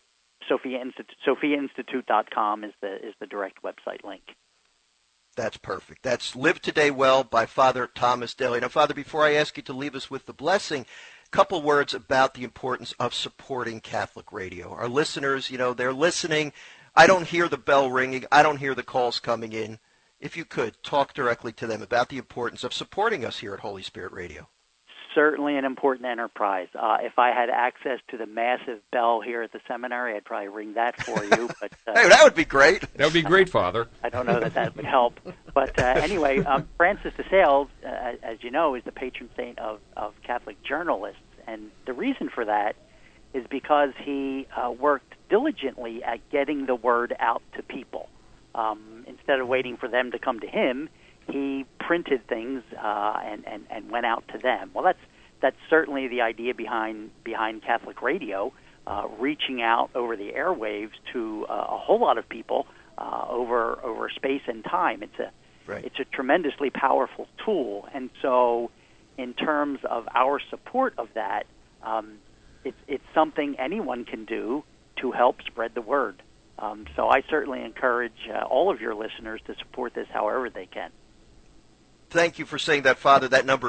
SophiaInstitute.com is the direct website link. That's perfect. That's Live Today Well by Father Thomas Daly. Now, Father, before I ask you to leave us with the blessing, a couple words about the importance of supporting Catholic radio. Our listeners, they're listening. I don't hear the bell ringing. I don't hear the calls coming in. If you could, talk directly to them about the importance of supporting us here at Holy Spirit Radio. Certainly an important enterprise. If I had access to the massive bell here at the seminary, I'd probably ring that for you. But hey, that would be great. That would be great, Father. I don't know that would help. But anyway, Francis de Sales, as you know, is the patron saint of Catholic journalists. And the reason for that is because he worked diligently at getting the word out to people. Instead of waiting for them to come to him, he printed things and went out to them. Well, that's certainly the idea behind Catholic radio, reaching out over the airwaves to a whole lot of people over space and time. It's a tremendously powerful tool, and so in terms of our support of that, it's something anyone can do to help spread the word. So I certainly encourage all of your listeners to support this however they can. Thank you for saying that, Father. That number,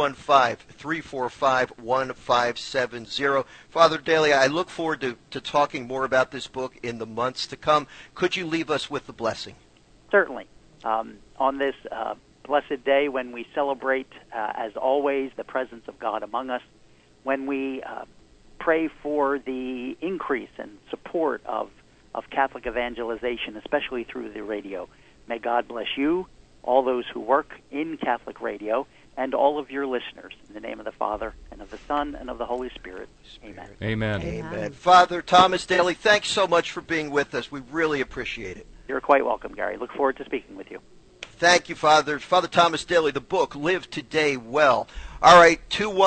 215-345-1570. Father Daly, I look forward to talking more about this book in the months to come. Could you leave us with the blessing? Certainly. On this blessed day when we celebrate, as always, the presence of God among us, when we pray for the increase and support of Catholic evangelization, especially through the radio. May God bless you, all those who work in Catholic radio, and all of your listeners. In the name of the Father, and of the Son, and of the Holy Spirit. Amen. Amen. Amen. Father Thomas Daly, thanks so much for being with us. We really appreciate it. You're quite welcome, Gary. Look forward to speaking with you. Thank you, Father. Father Thomas Daly, the book, Live Today Well. All right,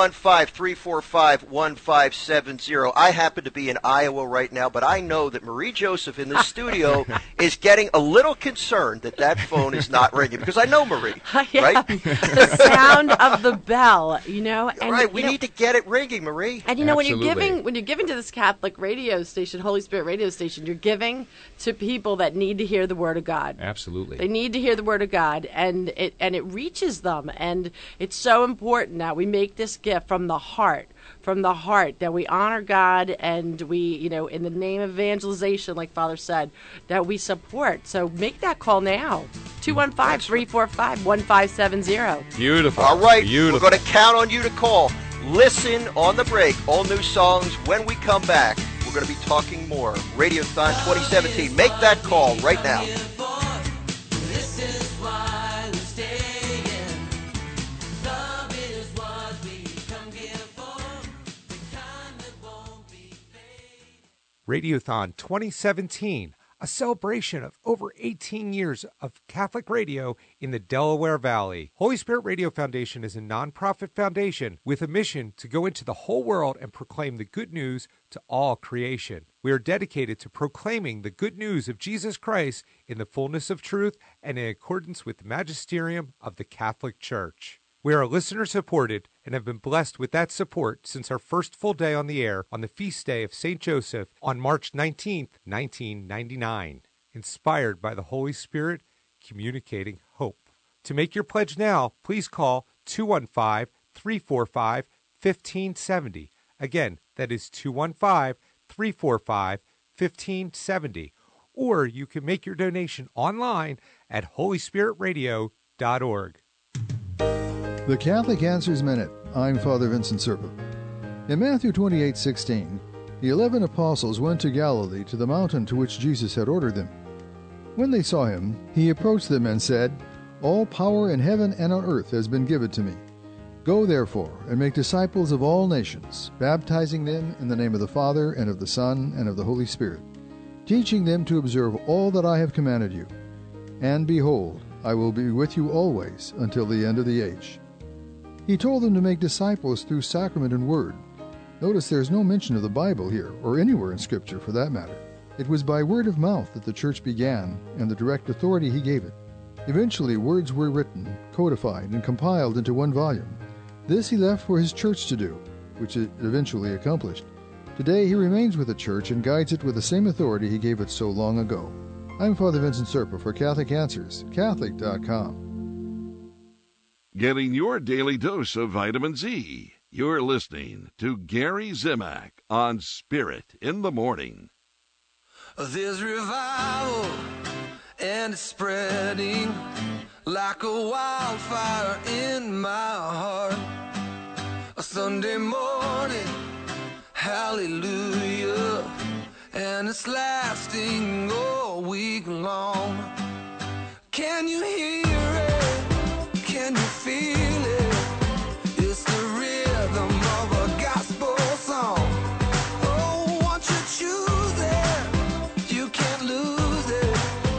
215-345-1570. I happen to be in Iowa right now, but I know that Marie Joseph in the studio is getting a little concerned that phone is not ringing, because I know Marie, right? The sound of the bell, you know. And, right, we need to get it ringing, Marie. And you know, when you're giving to this Catholic radio station, Holy Spirit radio station, you're giving to people that need to hear the Word of God. Absolutely. They need to hear the Word of God, and it reaches them, and it's so important that we make this gift from the heart, that we honor God, and we, you know, in the name of evangelization, like Father said, that we support. So make that call now, 215-345-1570. Beautiful. All right, Beautiful. We're going to count on you to call. Listen on the break. All new songs. When we come back, we're going to be talking more. Radiothon 2017. Make that call right now. Radiothon 2017, a celebration of over 18 years of Catholic radio in the Delaware Valley. Holy Spirit Radio Foundation is a nonprofit foundation with a mission to go into the whole world and proclaim the good news to all creation. We are dedicated to proclaiming the good news of Jesus Christ in the fullness of truth and in accordance with the magisterium of the Catholic Church. We are listener-supported and have been blessed with that support since our first full day on the air on the feast day of St. Joseph on March 19th, 1999. Inspired by the Holy Spirit, communicating hope. To make your pledge now, please call 215-345-1570. Again, that is 215-345-1570. Or you can make your donation online at holyspiritradio.org. The Catholic Answers Minute. I'm Father Vincent Serpa. In Matthew 28:16, the 11 apostles went to Galilee to the mountain to which Jesus had ordered them. When they saw him, he approached them and said, "All power in heaven and on earth has been given to me. Go therefore and make disciples of all nations, baptizing them in the name of the Father and of the Son and of the Holy Spirit, teaching them to observe all that I have commanded you. And behold, I will be with you always until the end of the age." He told them to make disciples through sacrament and word. Notice there's no mention of the Bible here, or anywhere in Scripture for that matter. It was by word of mouth that the Church began, and the direct authority he gave it. Eventually, words were written, codified, and compiled into one volume. This he left for his Church to do, which it eventually accomplished. Today he remains with the Church and guides it with the same authority he gave it so long ago. I'm Father Vincent Serpa for Catholic Answers, Catholic.com. Getting your daily dose of vitamin Z. You're listening to Gary Zimak on Spirit in the Morning. There's revival, and it's spreading like a wildfire in my heart. A Sunday morning, hallelujah, and it's lasting all week long. Can you hear it? Can you feel it? It's the rhythm of a gospel song. Oh, once you choose it, you can't lose it.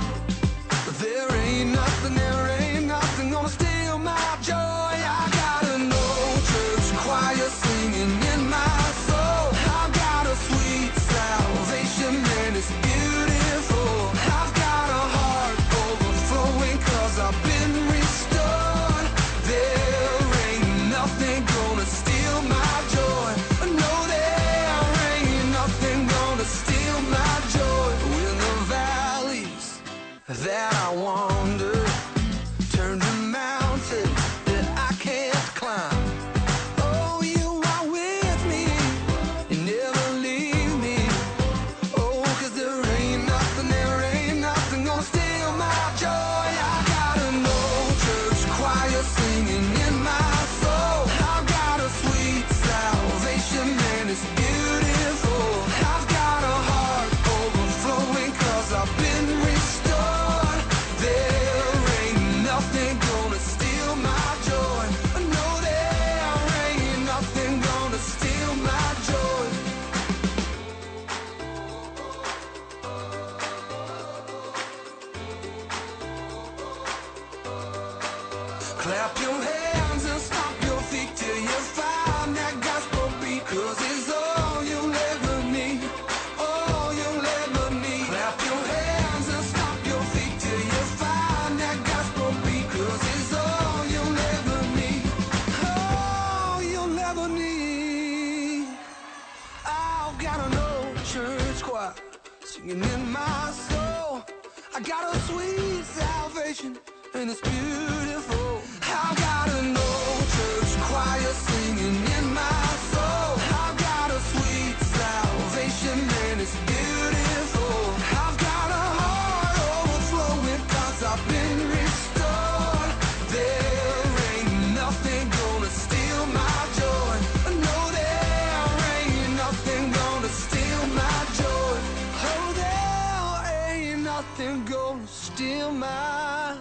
There ain't nothing gonna steal my joy. I got an old church choir singing in my soul. I've got a sweet salvation and it's beautiful. I've got a heart overflowing 'cause I've been restored. There ain't nothing gonna steal my joy. No, there ain't nothing gonna steal my joy. When the valleys that I wander turn to mountains that I can't climb. Oh, you are with me, you never leave me. Oh, 'cause there ain't nothing gonna steal my joy. I got an old church choir singing in my soul. I've got a sweet salvation and it's beautiful. Clap your hands and stomp your feet till you find that gospel beat, 'cause it's all you'll ever need, all you'll ever need. Clap your hands and stomp your feet till you find that gospel beat, 'cause it's all you'll ever need, all you'll ever need. I've got an old church choir singing in my soul. I got a sweet salvation and it's beautiful. I've got an old church choir singing in my soul. I've got a sweet salvation and it's beautiful. I've got a heart overflowing 'cause I've been restored. There ain't nothing gonna steal my joy. No, there ain't nothing gonna steal my joy. Oh, there ain't nothing gonna steal my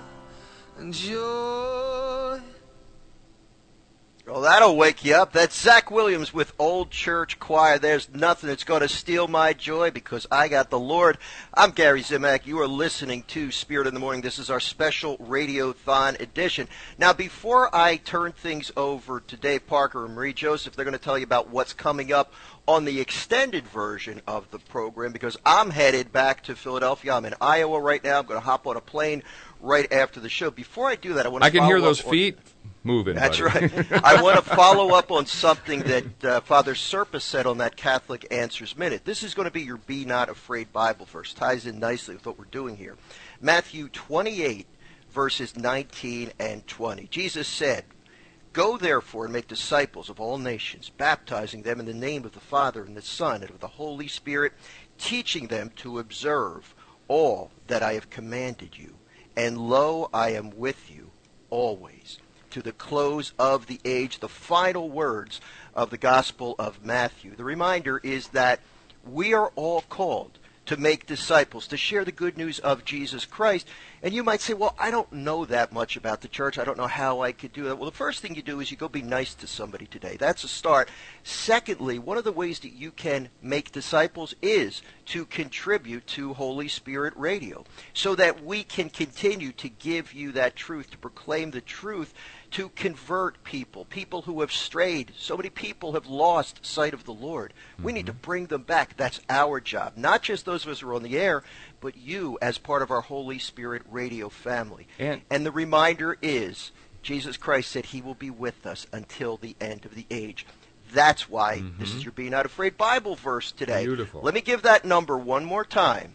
joy. Well, that'll wake you up. That's Zach Williams with Old Church Choir. There's nothing that's going to steal my joy because I got the Lord. I'm Gary Zimak. You are listening to Spirit in the Morning. This is our special Radiothon edition. Now, before I turn things over to Dave Parker and Marie Joseph, they're going to tell you about what's coming up on the extended version of the program because I'm headed back to Philadelphia. I'm in Iowa right now. I'm going to hop on a plane right after the show. Before I do that, I can hear those feet moving. That's buddy. right. I want to follow up on something that Father Serpa said on that Catholic Answers Minute. This is going to be your Be Not Afraid Bible verse. Ties in nicely with what we're doing here. Matthew 28, verses 19 and 20. Jesus said, "Go therefore and make disciples of all nations, baptizing them in the name of the Father and the Son and of the Holy Spirit, teaching them to observe all that I have commanded you. And lo, I am with you always, to the close of the age." The final words of the Gospel of Matthew. The reminder is that we are all called to make disciples, to share the good news of Jesus Christ. And you might say, well, I don't know that much about the church. I don't know how I could do that. Well, the first thing you do is you go be nice to somebody today. That's a start. Secondly, one of the ways that you can make disciples is to contribute to Holy Spirit Radio so that we can continue to give you that truth, to proclaim the truth, to convert people who have strayed. So many people have lost sight of the Lord. We need to bring them back. That's our job. Not just those of us who are on the air, but you as part of our Holy Spirit Radio family. And the reminder is, Jesus Christ said he will be with us until the end of the age. That's why this is your Be Not Afraid Bible verse today. Beautiful. Let me give that number one more time.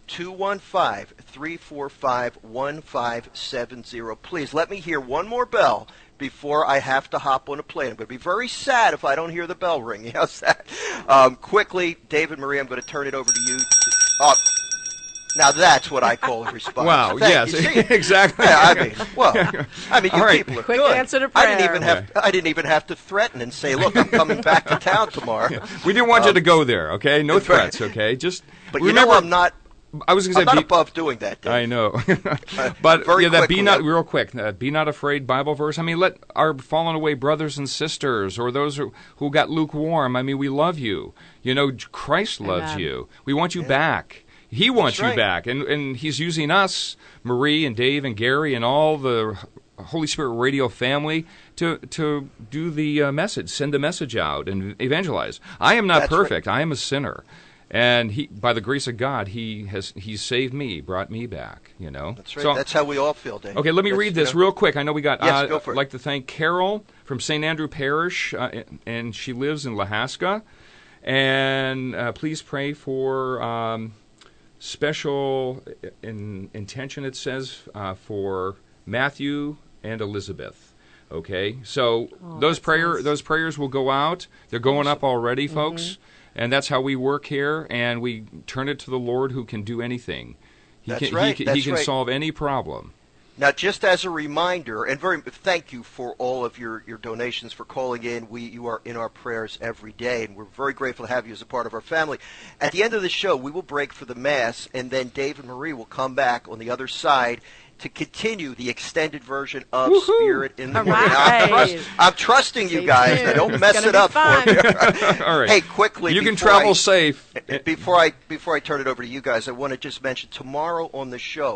215-345-1570. Please let me hear one more bell before I have to hop on a plane. I'm going to be very sad if I don't hear the bell ring. How's that? Quickly, David, Marie, I'm going to turn it over to you. Now that's what I call a response. Wow, yes, exactly. Yeah, you right. people are Quick good. answer to prayer. I didn't even have to threaten and say, look, I'm coming back to town tomorrow. We didn't want you to go there, okay? No threats, okay? Just but remember, I'm not. I was going to say, I'm not above doing that, Dave. I know. But very that quickly, real quick, Be Not Afraid Bible verse. I mean, let our fallen away brothers and sisters or those who got lukewarm, I mean, we love you. You know, Christ loves you. We want you back. He wants you back. And he's using us, Marie and Dave and Gary and all the Holy Spirit Radio family to do the message, send the message out and evangelize. I am not perfect. Right. I am a sinner. And he, by the grace of God, he's saved me, brought me back. You know, that's right. So, that's how we all feel, Dave. Okay, let me read this real quick. I know we got. Yes, go for it. I'd like to thank Carol from St. Andrew Parish, and she lives in Lahaska. And please pray for special intention. It says for Matthew and Elizabeth. Okay, so those prayers will go out. They're going up already, folks. And that's how we work here, and we turn it to the Lord who can do anything. He can solve any problem. Now, just as a reminder, and thank you for all of your donations, for calling in. You are in our prayers every day, and we're very grateful to have you as a part of our family. At the end of the show, we will break for the Mass, and then Dave and Marie will come back on the other side to continue the extended version of Spirit in the Morning. I'm trusting you guys. Don't mess it up for me. All right. Hey, quickly. You can travel safe. Before I turn it over to you guys, I want to just mention tomorrow on the show,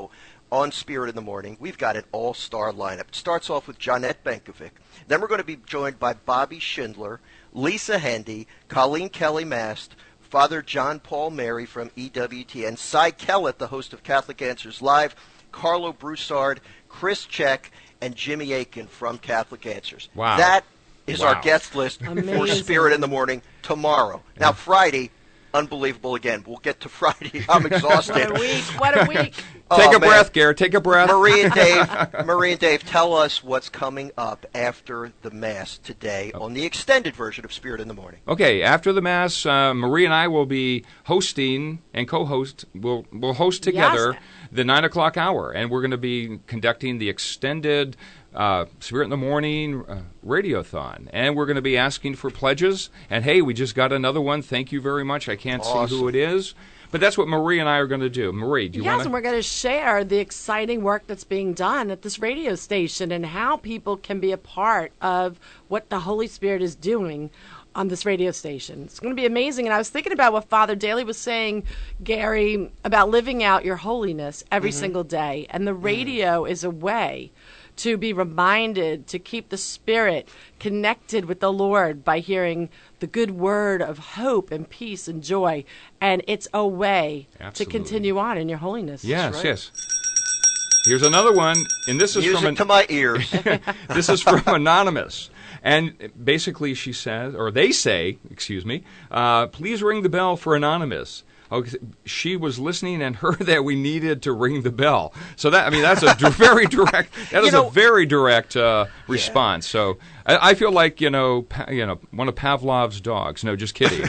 on Spirit in the Morning, we've got an all-star lineup. It starts off with Jonette Benkovic. Then we're going to be joined by Bobby Schindler, Lisa Hendy, Colleen Kelly Mast, Father John Paul Mary from EWTN, Cy Kellett, the host of Catholic Answers Live, Carlo Broussard, Chris Check, and Jimmy Aiken from Catholic Answers. Wow. That is our guest list for Spirit in the Morning tomorrow. Now, Friday, unbelievable again. We'll get to Friday. I'm exhausted. What a week. Take a breath, Garrett. Take a breath. Marie and Dave, tell us what's coming up after the Mass today on the extended version of Spirit in the Morning. Okay, after the Mass, Marie and I will be hosting and co-host. We'll host together the 9 o'clock hour, and we're going to be conducting the extended Spirit in the Morning Radiothon. And we're going to be asking for pledges. And, hey, we just got another one. Thank you very much. I can't see who it is. But that's what Marie and I are going to do. Marie, do you want to? Yes, and we're going to share the exciting work that's being done at this radio station and how people can be a part of what the Holy Spirit is doing on this radio station. It's going to be amazing. And I was thinking about what Father Daly was saying, Gary, about living out your holiness every single day. And the radio is a way to be reminded to keep the Spirit connected with the Lord by hearing the good word of hope and peace and joy. And it's a way to continue on in your holiness. Yes, yes. Here's another one, and this is music to my ears. This is from Anonymous. And basically she says, or they say, excuse me, please ring the bell for Anonymous. Okay, she was listening and heard that we needed to ring the bell. So that's a very direct. That is a very direct response. So I feel like one of Pavlov's dogs. No, just kidding.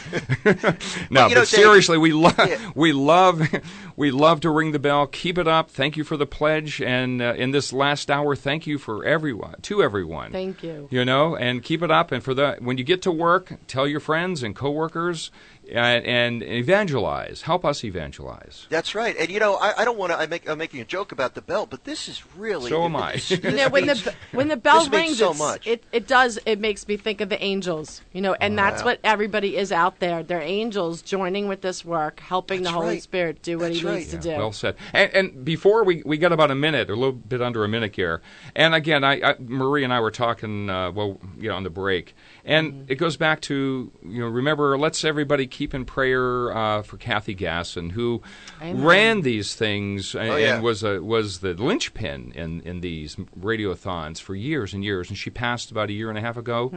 No, but seriously, we love to ring the bell. Keep it up. Thank you for the pledge, and in this last hour, thank you to everyone. Thank you. And keep it up. And when you get to work, tell your friends and coworkers. And evangelize. Help us evangelize. That's right. And I don't want to. I'm making a joke about the bell, but this is really. So am I. When the bell rings, so much. It makes me think of the angels. And that's what everybody is out there. They're angels joining with this work, helping the Holy Spirit do what He needs to do. Well said. And before we got about a minute, or a little bit under a minute here. And again, Marie and I were talking. On the break, and it goes back to remember. Let's everybody keep in prayer for Kathy Gasson, who ran these things and was the linchpin in these radiothons for years and years. And she passed about a year and a half ago.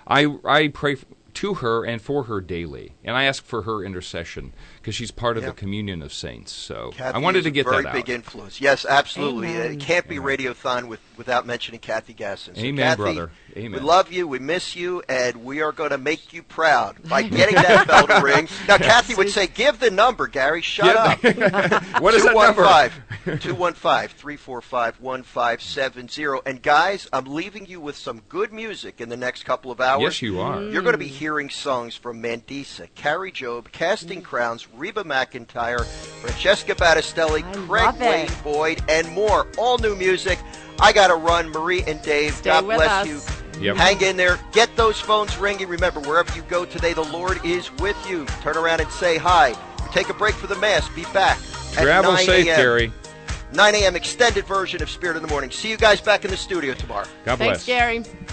I pray to her and for her daily, and I ask for her intercession because she's part of the communion of saints. So Kathy I wanted to get that out. Very big influence. Yes, absolutely. It can't be Radiothon without mentioning Kathy Gasson. So Amen, Kathy, brother. Amen. We love you. We miss you, and we are going to make you proud by getting that bell to ring. Now, Kathy would say, "Give the number, Gary. Shut up." What is that number? 215-345-1570. And guys, I'm leaving you with some good music in the next couple of hours. Yes, you are. You're going to be hearing songs from Mandisa, Carrie Job, Casting Crowns, Reba McEntire, Francesca Battistelli, Craig Wayne Boyd, and more. All new music. I got to run. Marie and Dave, God bless you. Yep. Hang in there. Get those phones ringing. Remember, wherever you go today, the Lord is with you. Turn around and say hi. Take a break for the Mass. Be back at Travel 9 safe, a.m. Gary. 9 a.m. extended version of Spirit in the Morning. See you guys back in the studio tomorrow. God bless. Thanks, Gary.